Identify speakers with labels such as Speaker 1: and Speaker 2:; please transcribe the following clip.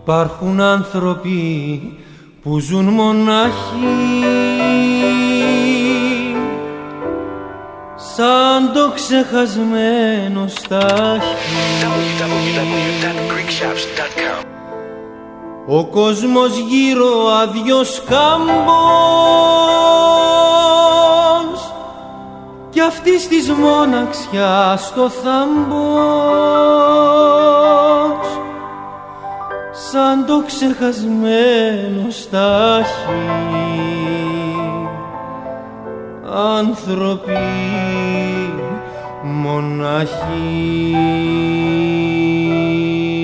Speaker 1: Υπάρχουν άνθρωποι που ζουν μονάχοι, σαν το ξεχασμένο στάχι. Ο κόσμος γύρω άδειος κάμπος κι αυτής της μοναξιάς το θάμπος, σαν το ξεχασμένο στάχι. Άνθρωποι μοναχοί.